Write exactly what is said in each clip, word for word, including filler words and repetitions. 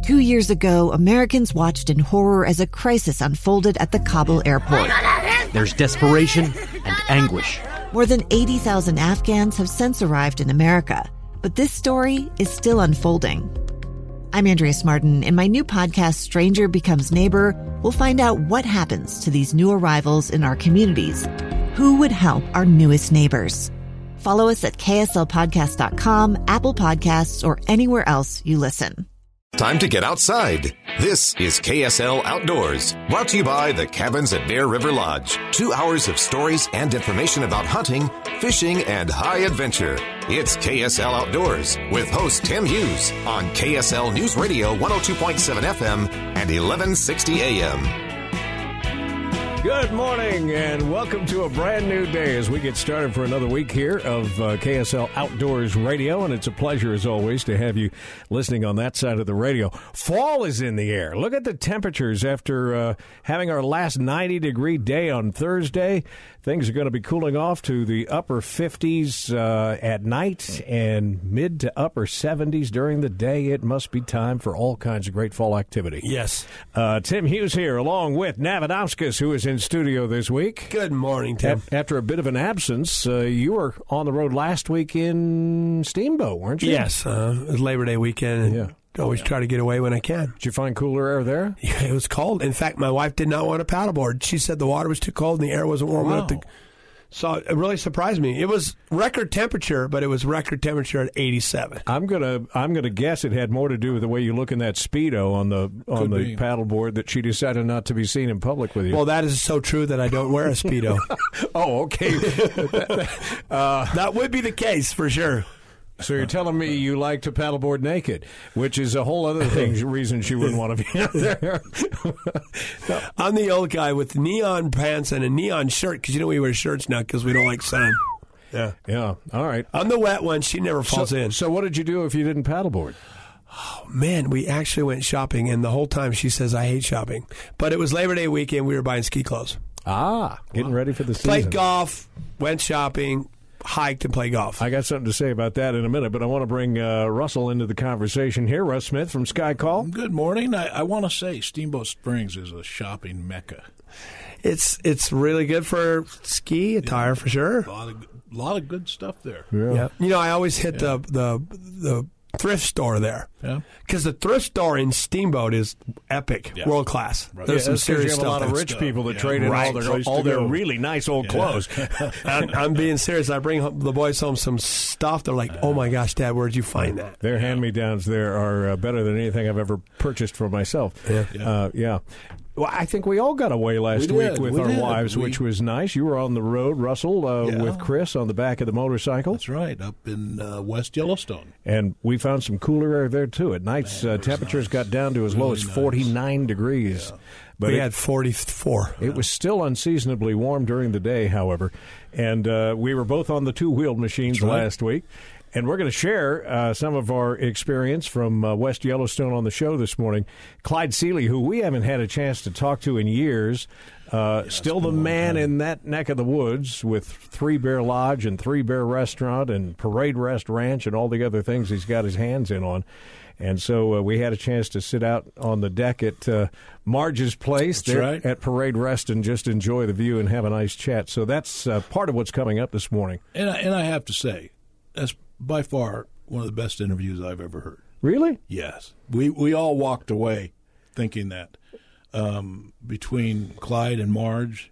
Two years ago, Americans watched in horror as a crisis unfolded at the Kabul airport. There's desperation and anguish. More than eighty thousand Afghans have since arrived in America, but this story is still unfolding. I'm Andrea Smartin. In my new podcast, Stranger Becomes Neighbor, we'll find out what happens to these new arrivals in our communities. Who would help our newest neighbors? Follow us at K S L podcast dot com, Apple Podcasts, or anywhere else you listen. Time to get outside. This is K S L Outdoors, brought to you by the Cabins at Bear River Lodge. Two hours of stories and information about hunting, fishing, and high adventure. It's K S L Outdoors with host Tim Hughes on K S L News Radio one oh two point seven F M and eleven sixty A M. Good morning and welcome to a brand new day as we get started for another week here of uh, K S L Outdoors Radio, and it's a pleasure as always to have you listening on that side of the radio. Fall is in the air. Look at the temperatures after uh, having our last ninety degree day on Thursday. Things are going to be cooling off to the upper fifties uh, at night and mid to upper seventies during the day. It must be time for all kinds of great fall activity. Yes. Uh, Tim Hughes here along with Navadomskis, who is in studio this week. Good morning, Tim. A- after a bit of an absence, uh, you were on the road last week in Steamboat, weren't you? Yes. Uh, it was Labor Day weekend. And yeah. Always oh, yeah. try to get away when I can. Did you find cooler air there? Yeah, it was cold. In fact, my wife did not want a paddleboard. She said the water was too cold and the air wasn't warm wow. enough to... So it really surprised me. It was record temperature, but it was record temperature at eighty-seven. I'm gonna I'm gonna guess it had more to do with the way you look in that Speedo on the on Could the be. paddleboard that she decided not to be seen in public with you. Well, that is so true that I don't wear a Speedo. Oh, okay. uh, that would be the case for sure. So you're telling me you like to paddleboard naked, which is a whole other thing, reason she wouldn't want to be out there. I'm the old guy with neon pants and a neon shirt, because you know we wear shirts now because we don't like sun. Yeah. Yeah. All right. I'm the wet one. She never falls so, in. So what did you do if you didn't paddleboard? Oh, man, we actually went shopping, and the whole time she says, I hate shopping. But it was Labor Day weekend. We were buying ski clothes. Ah, getting wow. ready for the season. Played golf, went shopping, hiked, and played golf. I got something to say about that in a minute, but I want to bring uh, Russell into the conversation here. Russ Smith from Sky Call. Good morning. I, I want to say Steamboat Springs is a shopping mecca. It's it's really good for ski attire, yeah. for sure. A lot of, lot of good stuff there. Yeah. yeah. You know, I always hit yeah. the, the the thrift store there. Yeah. Because the thrift store in Steamboat is epic, yeah. world class. Right. There's yeah, some serious you have stuff. a lot of rich stuff. people that yeah. trade in right. all their, all their really nice old yeah. clothes. I'm, I'm being serious. I bring home, the boys home some stuff. They're like, oh my gosh, Dad, where'd you find that? Their hand-me-downs there are uh, better than anything I've ever purchased for myself. Yeah. Yeah. Uh, yeah. Well, I think we all got away last we week did. with we our did. wives, we, which was nice. You were on the road, Russell, uh, yeah. with Chris on the back of the motorcycle. That's right, up in uh, West Yellowstone. And we found some cooler air there, too. At nights, Man, uh, temperatures nice. got down to as really low as nice. forty-nine degrees. Yeah. But we it, had forty-four. It was still unseasonably warm during the day, however. And uh, we were both on the two-wheeled machines right. last week. And we're going to share uh, some of our experience from uh, West Yellowstone on the show this morning. Clyde Seeley, who we haven't had a chance to talk to in years, uh, yeah, still the man in that neck of the woods with Three Bear Lodge and Three Bear Restaurant and Parade Rest Ranch and all the other things he's got his hands in on. And so uh, we had a chance to sit out on the deck at uh, Marge's place that's there right. at Parade Rest and just enjoy the view and have a nice chat. So that's uh, part of what's coming up this morning. And I, and I have to say, that's by far one of the best interviews I've ever heard. Really? Yes. We we all walked away thinking that um, between Clyde and Marge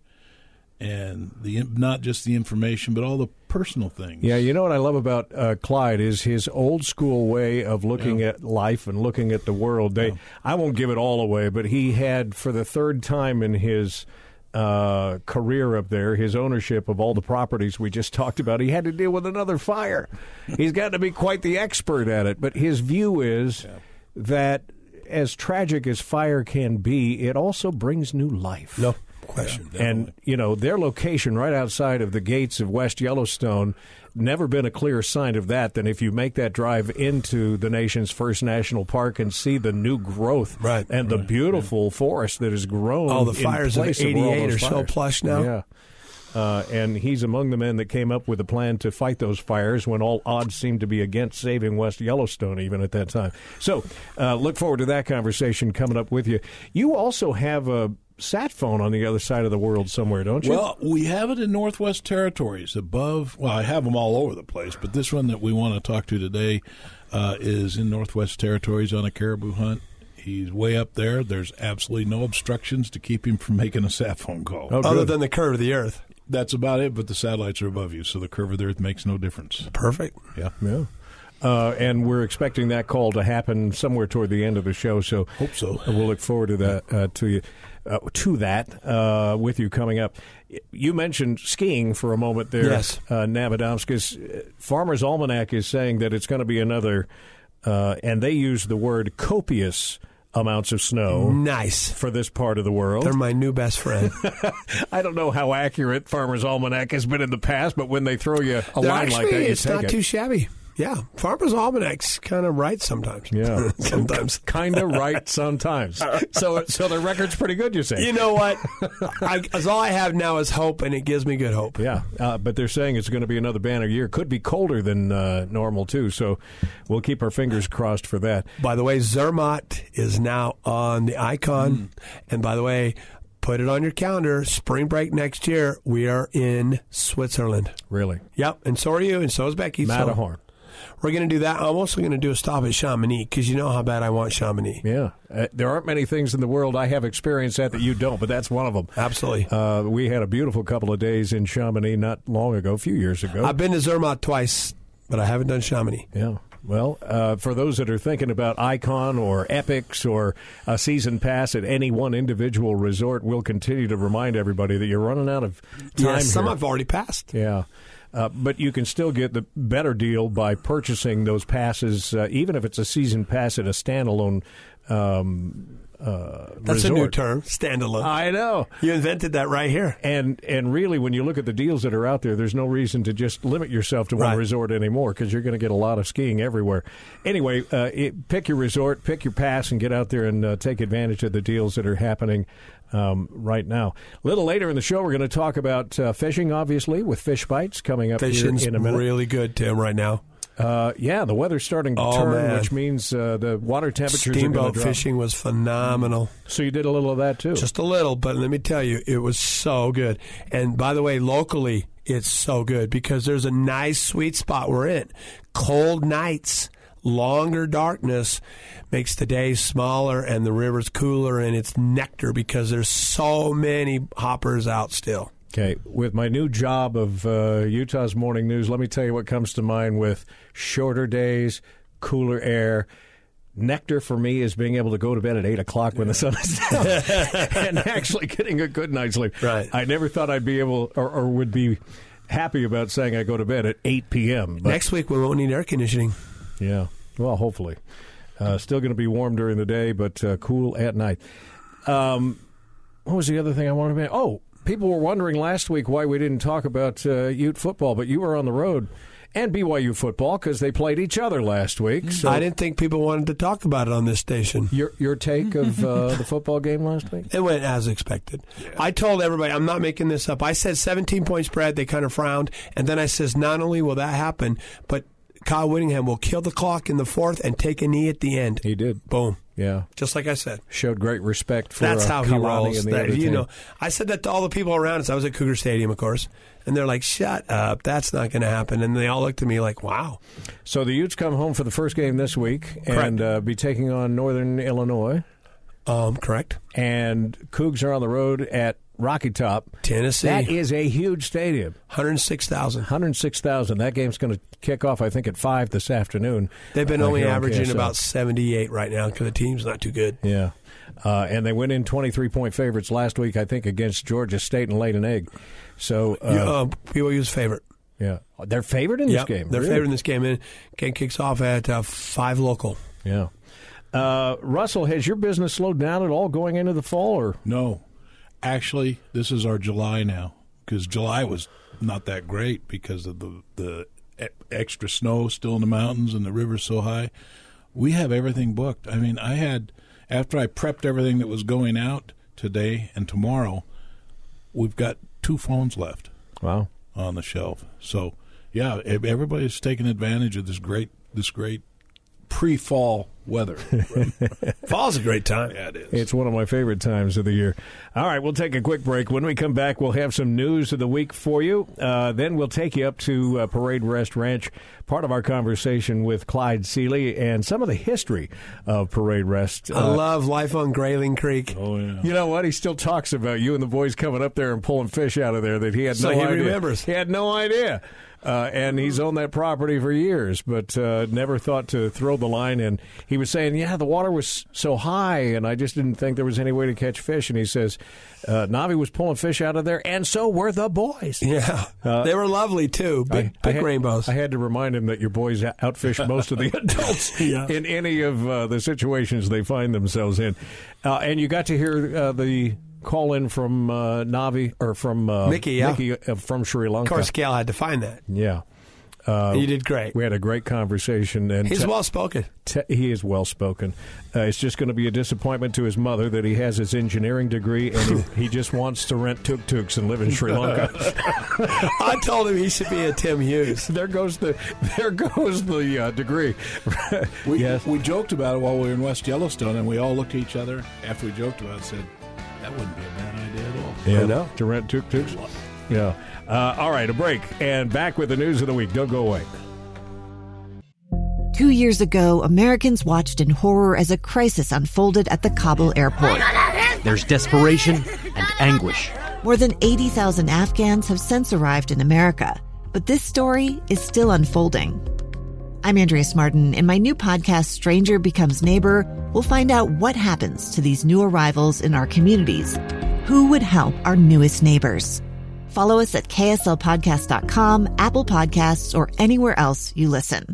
and the not just the information, but all the personal things. Yeah, you know what I love about uh, Clyde is his old school way of looking yeah. at life and looking at the world. They, yeah. I won't give it all away, but he had, for the third time in his uh, career up there, his ownership of all the properties we just talked about, he had to deal with another fire. He's got to be quite the expert at it. But his view is yeah. that as tragic as fire can be, it also brings new life. No question. Yeah, and, you know, their location right outside of the gates of West Yellowstone, never been a clearer sign of that than if you make that drive into the nation's first national park and see the new growth right, and the right, beautiful right. forest that has grown. All the fires of eighty-eight are so plush now. Yeah. Uh, and he's among the men that came up with a plan to fight those fires when all odds seemed to be against saving West Yellowstone even at that time. So uh, look forward to that conversation coming up with you. You also have a sat phone on the other side of the world somewhere, don't you? Well, we have it in Northwest Territories above. Well, I have them all over the place, but this one that we want to talk to today uh, is in Northwest Territories on a caribou hunt. He's way up there. There's absolutely no obstructions to keep him from making a sat phone call. Oh, other than the curve of the earth. That's about it, but the satellites are above you, so the curve of the earth makes no difference. Perfect. Yeah. Yeah. Uh, and we're expecting that call to happen somewhere toward the end of the show, so hope so. We'll look forward to that. Uh, to you, uh, to that uh, with you coming up. You mentioned skiing for a moment there, yes. uh, Navadomskis. Farmer's Almanac is saying that it's going to be another, uh, and they use the word copious amounts of snow. Nice. For this part of the world. They're my new best friend. I don't know how accurate Farmer's Almanac has been in the past, but when they throw you a They're line actually, like that, you it's take not it. too shabby. Yeah, Farmer's Almanac's kind of right sometimes. Yeah, sometimes kind of right sometimes. So, so the record's pretty good. You say? You know what? I, as all I have now is hope, and it gives me good hope. Yeah, uh, but they're saying it's going to be another banner year. Could be colder than uh, normal too. So we'll keep our fingers crossed for that. By the way, Zermatt is now on the Icon, mm. and by the way, put it on your calendar. Spring break next year, we are in Switzerland. Really? Yep, and so are you, and so is Becky. Matterhorn. So we're going to do that. I'm also going to do a stop at Chamonix because you know how bad I want Chamonix. Yeah. Uh, there aren't many things in the world I have experience at that you don't, but that's one of them. Absolutely. Uh, we had a beautiful couple of days in Chamonix not long ago, a few years ago. I've been to Zermatt twice, but I haven't done Chamonix. Yeah. Well, uh, for those that are thinking about Icon or Epics or a season pass at any one individual resort, we'll continue to remind everybody that you're running out of time. Yes, some here. I've already passed. Yeah. Uh, but you can still get the better deal by purchasing those passes, uh, even if it's a season pass at a standalone um, uh, That's resort. a new term, standalone. I know. You invented that right here. And and really, when you look at the deals that are out there, there's no reason to just limit yourself to one right. resort anymore because you're going to get a lot of skiing everywhere. Anyway, uh, it, pick your resort, pick your pass, and get out there and uh, take advantage of the deals that are happening Um, right now. A little later in the show, we're going to talk about uh, fishing, obviously, with Fish Bites coming up Fishing's here in a minute. really good, Tim, right now. Uh, yeah, the weather's starting to oh, turn, man. which means uh, the water temperatures Steamboat are going to drop. fishing was phenomenal. So you did a little of that, too. Just a little, but let me tell you, it was so good. And by the way, locally, it's so good because there's a nice sweet spot we're in. Cold nights. Longer darkness makes the days smaller and the river's cooler, and it's nectar because there's so many hoppers out still. Okay, with my new job of uh, Utah's Morning News, let me tell you what comes to mind with shorter days, cooler air. Nectar for me is being able to go to bed at eight o'clock when the sun is down and actually getting a good night's sleep. Right. I never thought I'd be able or, or would be happy about saying I go to bed at eight p.m. But next week we won't need air conditioning. Yeah, well, hopefully. Uh, still going to be warm during the day, but uh, cool at night. Um, what was the other thing I wanted to mention? Oh, people were wondering last week why we didn't talk about uh, Ute football, but you were on the road. And B Y U football, because they played each other last week. So I didn't think people wanted to talk about it on this station. Your your take of uh, the football game last week? It went as expected. Yeah. I told everybody, I'm not making this up. I said seventeen-point spread. They kind of frowned. And then I says, not only will that happen, but Kyle Whittingham will kill the clock in the fourth and take a knee at the end. He did. Boom. Yeah. Just like I said. Showed great respect for That's uh, how he Kalani rolls. and the That, other you team. know, I said that to all the people around us. I was at Cougar Stadium, of course. And they're like, shut up. That's not going to happen. And they all looked at me like, wow. So the Utes come home for the first game this week and uh, be taking on Northern Illinois. Um, correct. And Cougs are on the road at Rocky Top, Tennessee. That is a huge stadium. one hundred six thousand. one hundred six thousand. That game's going to kick off, I think, at five this afternoon. They've been uh, only here on averaging K S L. about seventy-eight right now because the team's not too good. Yeah. Uh, and they went in twenty-three point favorites last week, I think, against Georgia State and laid an egg. So uh, you, uh, B Y U's favorite. Yeah. They're favored in yep, this game. They're really? favored in this game. And game kicks off at uh, five local. Yeah. Uh, Russell, has your business slowed down at all going into the fall? Or No. Actually, this is our July now because July was not that great because of the, the extra snow still in the mountains and the river's so high. We have everything booked. I mean, I had, after I prepped everything that was going out today and tomorrow, we've got two phones left. Wow. on the shelf. So, yeah, e- everybody's taking advantage of this great this great pre-fall weather. Fall's a great time. Yeah, it is. It's one of my favorite times of the year. All right, we'll take a quick break. When we come back, we'll have some news of the week for you. Uh, then we'll take you up to uh, Parade Rest Ranch, part of our conversation with Clyde Seeley and some of the history of Parade Rest. I Uh, love life on Grayling Creek. Oh, yeah. You know what? He still talks about you and the boys coming up there and pulling fish out of there that he had So no he idea. remembers. He had no idea. Uh, and he's owned that property for years, but uh, never thought to throw the line in. He was saying, yeah, the water was so high, and I just didn't think there was any way to catch fish. And he says, uh, Navi was pulling fish out of there, and so were the boys. Yeah, Uh, they were lovely too. Big, I- big I had, rainbows. I had to remind him that your boys outfish most of the adults Yeah. in any of uh, the situations they find themselves in. Uh, and you got to hear uh, the call in from uh, Navi or from uh, Mickey, yeah. Mickey uh, from Sri Lanka. Of course, Gail had to find that. Yeah. Uh, You did great. We had a great conversation. And He's te- well spoken. te- he is well spoken. Uh, it's just going to be a disappointment to his mother that he has his engineering degree and he, he just wants to rent tuk-tuks and live in Sri Lanka. I told him he should be a Tim Hughes. there goes the there goes the uh, degree. We, yes. we joked about it while we were in West Yellowstone, and we all looked at each other after we joked about it and said, that wouldn't be a bad idea at all. Yeah, I know. to rent tuk-tuks. Yeah. Uh, all right, a break. And back with the news of the week. Don't go away. Two years ago, Americans watched in horror as a crisis unfolded at the Kabul airport. There's desperation and anguish. More than eighty thousand Afghans have since arrived in America, but this story is still unfolding. I'm Andrea Smartin. In my new podcast, Stranger Becomes Neighbor, we'll find out what happens to these new arrivals in our communities. Who would help our newest neighbors? Follow us at K S L podcast dot com, Apple Podcasts, or anywhere else you listen.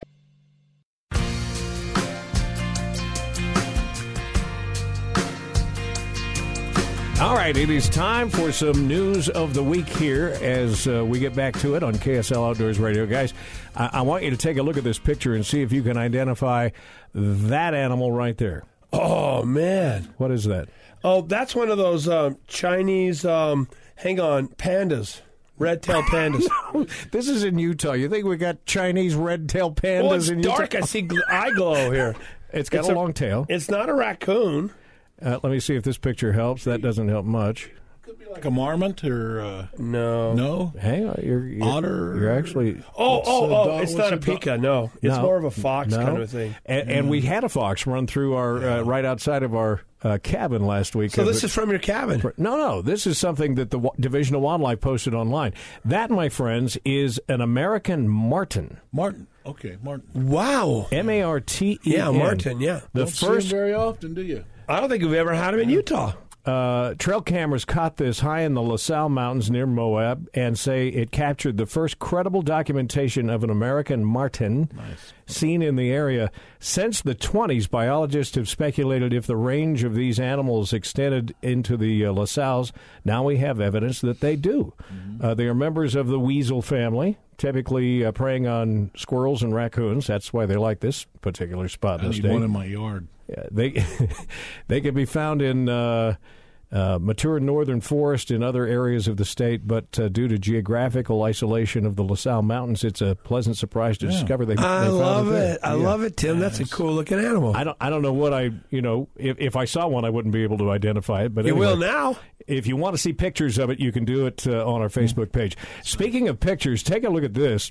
All right, it is time for some news of the week here as uh, we get back to it on K S L Outdoors Radio. Guys, I-, I want you to take a look at this picture and see if you can identify that animal right there. Oh, man. What is that? Oh, that's one of those um, Chinese, um, hang on, pandas. Red-tailed pandas. This is in Utah. You think we got Chinese red-tailed pandas Oh, it's in dark. Utah? I see gl- eye glow here. It's got It's a, a- long tail. It's not a raccoon. Uh, let me see if this picture helps. That doesn't help much. Could be like a marmot or uh, No. no. Hang on, you're, you're Otter. You're actually Oh, What's oh, a oh, dog- it's what's not a a dog- pika, no. It's No. more of a fox No. kind of a thing. And, and we had a fox run through our uh, right outside of our uh, cabin last week. So Uh, this is from your cabin. no, no. This is something that the Wa- Division of Wildlife posted online. That, my friends, is an American marten. Martin. Okay, Martin. Wow. M A R T E N. Yeah, marten, yeah. The Don't see 'em first very often, do you? I don't think we've ever had him in Utah. Uh, trail cameras caught this high in the LaSalle Mountains near Moab and say it captured the first credible documentation of an American marten seen in the area. Since the twenties, biologists have speculated if the range of these animals extended into the uh, LaSalles. Now we have evidence that they do. Mm-hmm. Uh, they are members of the weasel family, typically uh, preying on squirrels and raccoons. That's why they like this particular spot I in the need state. one in my yard. Yeah, they they can be found in uh, uh, mature northern forest in other areas of the state, but uh, due to geographical isolation of the LaSalle Mountains, it's a pleasant surprise to Yeah. discover they. I they found love there. it. I Yeah. love it, Tim. That's a cool looking animal. I don't. I don't know what I. You know, if if I saw one, I wouldn't be able to identify it. But you anyway, will now. if you want to see pictures of it, you can do it uh, on our Facebook page. Speaking of pictures, take a look at this.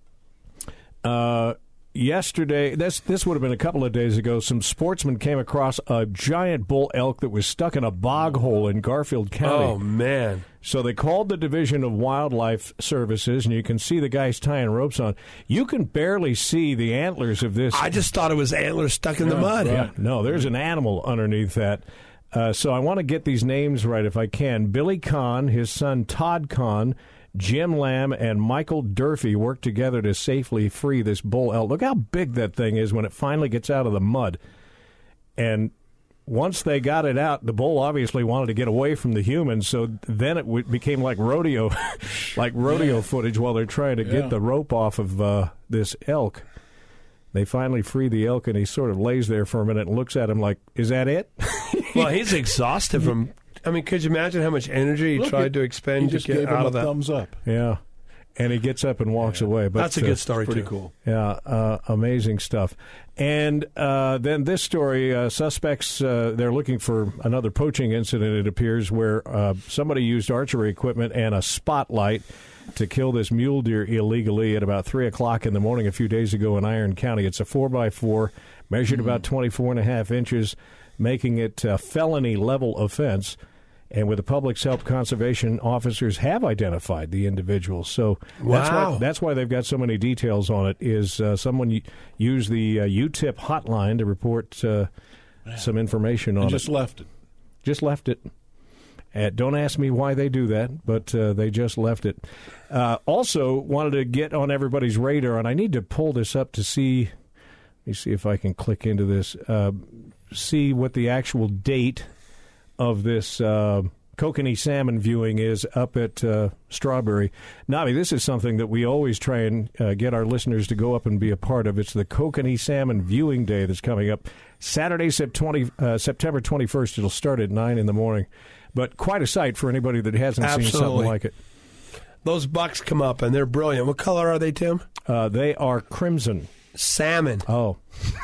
Uh, yesterday, this this would have been a couple of days ago, some sportsmen came across a giant bull elk that was stuck in a bog hole in Garfield County. Oh, man. So they called the Division of Wildlife Services, and you can see the guys tying ropes on. You can barely see the antlers of this. I just thought it was antlers stuck in the mud. Yeah, no, there's an animal underneath that. Uh, so I want to get these names right if I can. Billy Kahn, his son Todd Kahn, Jim Lamb, and Michael Durfee worked together to safely free this bull elk. Look how big that thing is when it finally gets out of the mud. And once they got it out, the bull obviously wanted to get away from the humans, so then it w- became like rodeo, like rodeo footage while they're trying to Yeah. get the rope off of uh, this elk. They finally free the elk, and he sort of lays there for a minute and looks at him like, is that it? Well, he's exhausted from I mean, could you imagine how much energy he Look, tried it- to expend He to just get gave him out a of that? thumbs up. Yeah. And he gets up and walks away. But That's a uh, good story, Pretty too. cool. Yeah, uh, amazing stuff. And uh, then this story, uh, suspects, uh, they're looking for another poaching incident, it appears, where uh, somebody used archery equipment and a spotlight to kill this mule deer illegally at about three o'clock in the morning a few days ago in Iron County. It's a four by four, measured mm-hmm. about twenty-four and a half inches, making it a felony-level offense. And with the public's help, conservation officers have identified the individuals. So that's Wow. why that's why they've got so many details on it. Is uh, someone y- used the uh, U T I P hotline to report uh, some information on And it? just left it. Just left it. Uh, don't ask me why they do that, but uh, they just left it. Uh, also, wanted to get on everybody's radar, and I need to pull this up to see. Let me see if I can click into this. Uh, see what the actual date of this uh, kokanee salmon viewing is up at uh, Strawberry. Navi, this is something that we always try and uh, get our listeners to go up and be a part of. It's the Kokanee Salmon Viewing Day that's coming up Saturday, uh, September twenty-first. It'll start at nine in the morning. But quite a sight for anybody that hasn't Absolutely. seen something like it. Those bucks come up, and they're brilliant. What color are they, Tim? Uh, they are crimson. Salmon. Oh.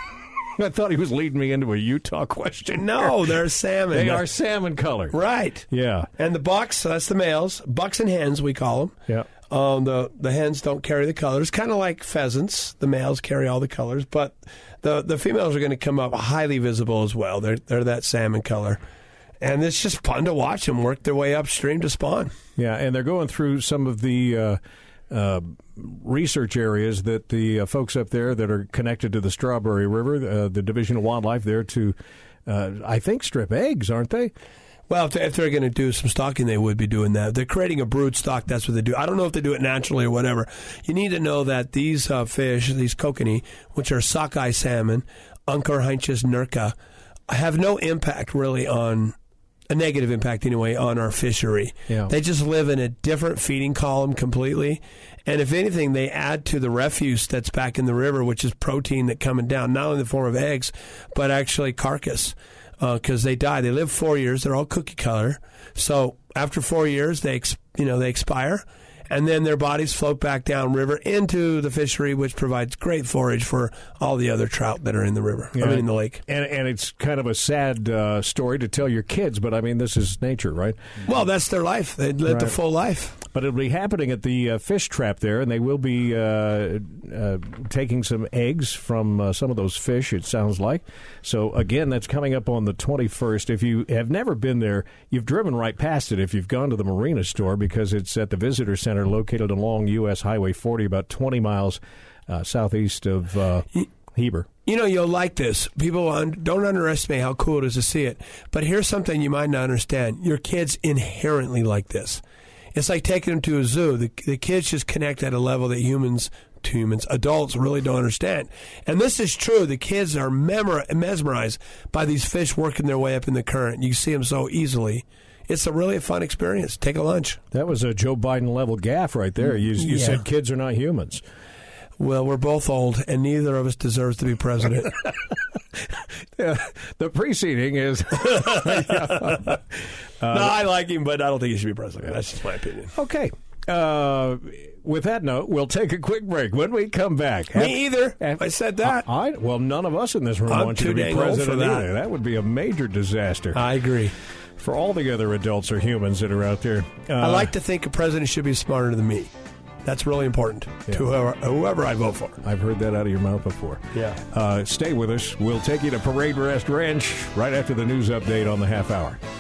I thought he was leading me into a Utah question. No, they're salmon. They are salmon colored. Right. Yeah. And the bucks, that's the males. Bucks and hens, we call them. Yeah. Um, the the hens don't carry the colors, kind of like pheasants. The males carry all the colors, but the the females are going to come up highly visible as well. They're they're that salmon color, and it's just fun to watch them work their way upstream to spawn. Yeah, and they're going through some of the uh, uh, research areas that the uh, folks up there that are connected to the Strawberry River, uh, the Division of Wildlife there to, uh, I think, strip eggs, aren't they? Well, if, they, if they're going to do some stocking, they would be doing that. If they're creating a brood stock, that's what they do. I don't know if they do it naturally or whatever. You need to know that these uh, fish, these kokanee, which are sockeye salmon, Oncorhynchus nurka, have no impact really on, a negative impact anyway, on our fishery. Yeah. They just live in a different feeding column completely. And if anything, they add to the refuse that's back in the river, which is protein that coming down, not only in the form of eggs, but actually carcass. Because uh, they die. They live four years. They're all cookie color. So after four years, they ex- you know they expire, and then their bodies float back downriver into the fishery, which provides great forage for all the other trout that are in the river. Yeah. I mean, in the lake. And and it's kind of a sad uh, story to tell your kids, but I mean, this is nature, right? Well, that's their life. They live the Right. full life. But it'll be happening at the uh, fish trap there, and they will be uh, uh, taking some eggs from uh, some of those fish, it sounds like. So, again, that's coming up on the twenty-first. If you have never been there, you've driven right past it if you've gone to the Marina store, because it's at the Visitor Center located along U S Highway forty, about twenty miles uh, southeast of uh, Heber. You know, you'll like this. People un- don't underestimate how cool it is to see it. But here's something you might not understand. Your kids inherently like this. It's like taking them to a zoo. The, the kids just connect at a level that humans, to humans, adults really don't understand. And this is true. The kids are memor- mesmerized by these fish working their way up in the current. You see them so easily. It's a really fun experience. Take a lunch. That was a Joe Biden level gaffe right there. You, you Yeah. said kids are not humans. Well, we're both old, and neither of us deserves to be president. Yeah, the preceding is no, I like him, but I don't think he should be president. That's just my opinion. okay. Uh, with that note, we'll take a quick break. When we come back, Me either. Af- I said that. I, I- well, none of us in this room I'm want you too to be dang old for president that. either. That would be a major disaster I agree. for all the other adults or humans that are out there. Uh, I like to think a president should be smarter than me. That's really important Yeah. to whoever, whoever I vote for. I've heard that out of your mouth before. Yeah. Uh, stay with us. We'll take you to Parade Rest Ranch right after the news update on the half hour.